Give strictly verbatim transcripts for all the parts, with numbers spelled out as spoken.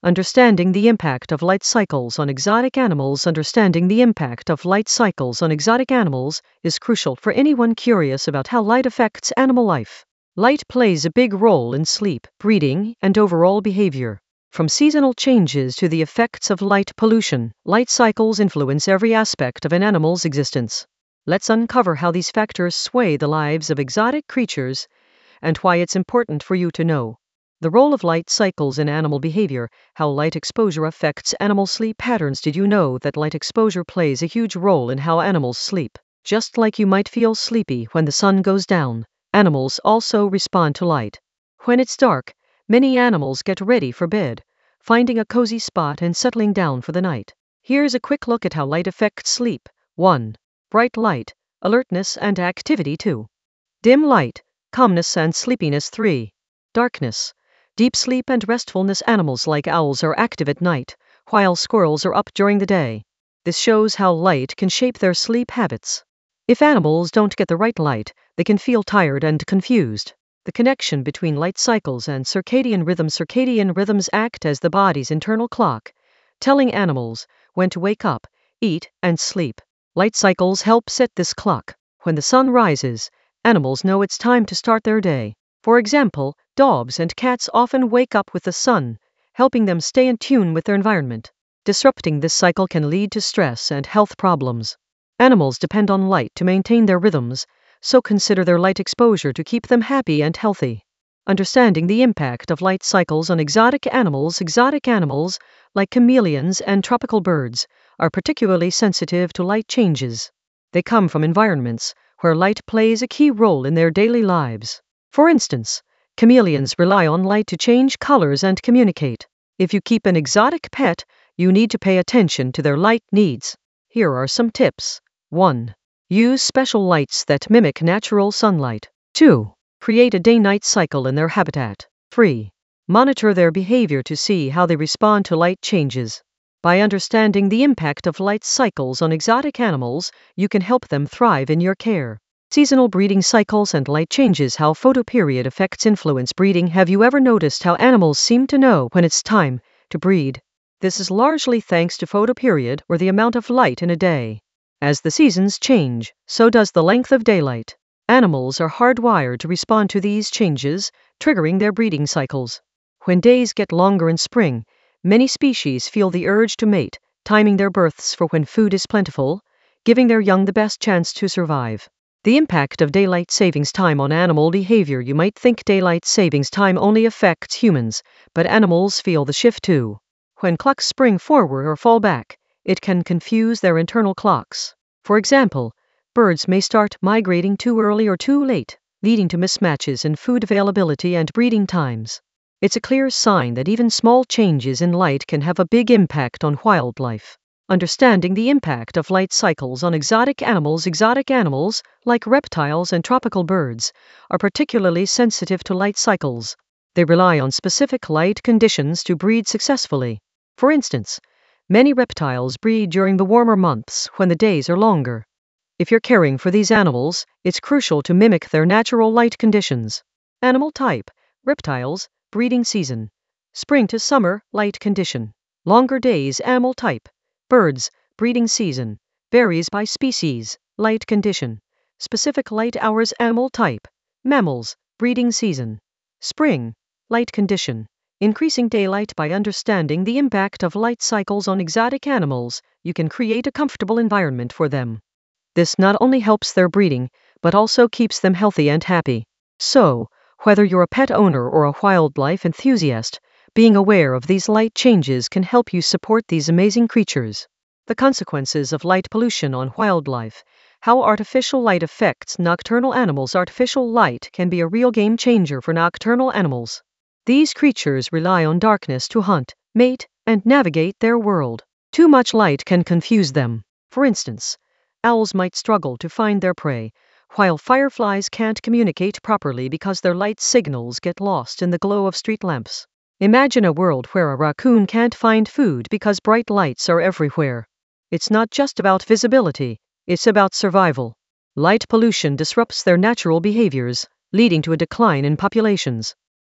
Understanding the impact of light cycles on exotic animals. Understanding the impact of light cycles on exotic animals is crucial for anyone curious about how light affects animal life. Light plays a big role in sleep, breeding, and overall behavior. From seasonal changes to the effects of light pollution, light cycles influence every aspect of an animal's existence. Let's uncover how these factors sway the lives of exotic creatures and why it's important for you to know. The role of light cycles in animal behavior, how light exposure affects animal sleep patterns. Did you know that light exposure plays a huge role in how animals sleep? Just like you might feel sleepy when the sun goes down, animals also respond to light. When it's dark, many animals get ready for bed, finding a cozy spot and settling down for the night. Here's a quick look at how light affects sleep. one. Bright light, alertness and activity. two. Dim light, calmness and sleepiness. three. Darkness, deep sleep and restfulness. Animals like owls are active at night, while squirrels are up during the day. This shows how light can shape their sleep habits. If animals don't get the right light, they can feel tired and confused. The connection between light cycles and circadian rhythms. Circadian rhythms act as the body's internal clock, telling animals when to wake up, eat, and sleep. Light cycles help set this clock. When the sun rises, animals know it's time to start their day. For example, dogs and cats often wake up with the sun, helping them stay in tune with their environment. Disrupting this cycle can lead to stress and health problems. Animals depend on light to maintain their rhythms, so consider their light exposure to keep them happy and healthy. Understanding the impact of light cycles on exotic animals. Exotic animals, like chameleons and tropical birds, are particularly sensitive to light changes. They come from environments where light plays a key role in their daily lives. For instance, chameleons rely on light to change colors and communicate. If you keep an exotic pet, you need to pay attention to their light needs. Here are some tips. one. Use special lights that mimic natural sunlight. two. Create a day-night cycle in their habitat. three. Monitor their behavior to see how they respond to light changes. By understanding the impact of light cycles on exotic animals, you can help them thrive in your care. Seasonal breeding cycles and light changes. How photoperiod effects influence breeding. Have you ever noticed how animals seem to know when it's time to breed? This is largely thanks to photoperiod, or the amount of light in a day. As the seasons change, so does the length of daylight. Animals are hardwired to respond to these changes, triggering their breeding cycles. When days get longer in spring, many species feel the urge to mate, timing their births for when food is plentiful, giving their young the best chance to survive. The impact of daylight savings time on animal behavior. You might think daylight savings time only affects humans, but animals feel the shift too. When clocks spring forward or fall back, it can confuse their internal clocks. For example, birds may start migrating too early or too late, leading to mismatches in food availability and breeding times. It's a clear sign that even small changes in light can have a big impact on wildlife. Understanding the impact of light cycles on exotic animals. Exotic animals, like reptiles and tropical birds, are particularly sensitive to light cycles. They rely on specific light conditions to breed successfully. For instance, many reptiles breed during the warmer months when the days are longer. If you're caring for these animals, it's crucial to mimic their natural light conditions. Animal type: reptiles, breeding season, spring to summer, light condition. Longer days. Animal type: birds, breeding season, varies by species, light condition. Specific light hours. Animal type: mammals, breeding season, spring, light condition. Increasing daylight. By understanding the impact of light cycles on exotic animals, you can create a comfortable environment for them. This not only helps their breeding, but also keeps them healthy and happy. So, whether you're a pet owner or a wildlife enthusiast, being aware of these light changes can help you support these amazing creatures. The consequences of light pollution on wildlife. How artificial light affects nocturnal animals. Artificial light can be a real game changer for nocturnal animals. These creatures rely on darkness to hunt, mate, and navigate their world. Too much light can confuse them. For instance, owls might struggle to find their prey, while fireflies can't communicate properly because their light signals get lost in the glow of street lamps. Imagine a world where a raccoon can't find food because bright lights are everywhere. It's not just about visibility, it's about survival. Light pollution disrupts their natural behaviors, leading to a decline in populations.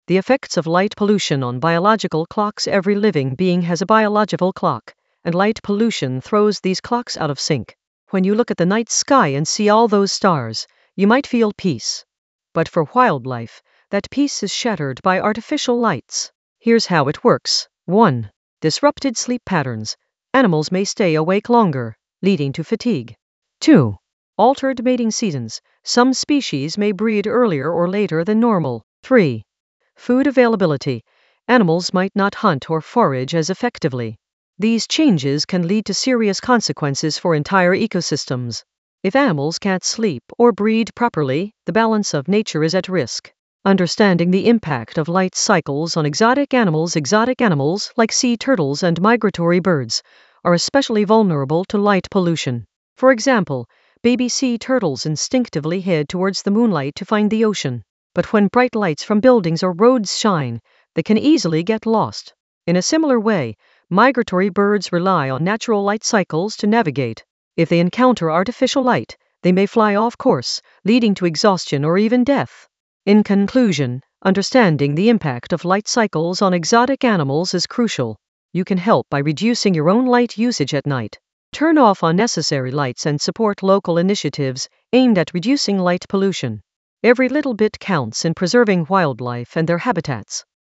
The effects of light pollution on biological clocks. Every living being has a biological clock, and light pollution throws these clocks out of sync. When you look at the night sky and see all those stars, you might feel peace. But for wildlife, that peace is shattered by artificial lights. Here's how it works. one. Disrupted sleep patterns. Animals may stay awake longer, leading to fatigue. two. Altered mating seasons. Some species may breed earlier or later than normal. three. Food availability. Animals might not hunt or forage as effectively. These changes can lead to serious consequences for entire ecosystems. If animals can't sleep or breed properly, the balance of nature is at risk. Understanding the impact of light cycles on exotic animals. Exotic animals, like sea turtles and migratory birds, are especially vulnerable to light pollution. For example, baby sea turtles instinctively head towards the moonlight to find the ocean. But when bright lights from buildings or roads shine, they can easily get lost. In a similar way, migratory birds rely on natural light cycles to navigate. If they encounter artificial light, they may fly off course, leading to exhaustion or even death. In conclusion, understanding the impact of light cycles on exotic animals is crucial. You can help by reducing your own light usage at night. Turn off unnecessary lights and support local initiatives aimed at reducing light pollution. Every little bit counts in preserving wildlife and their habitats.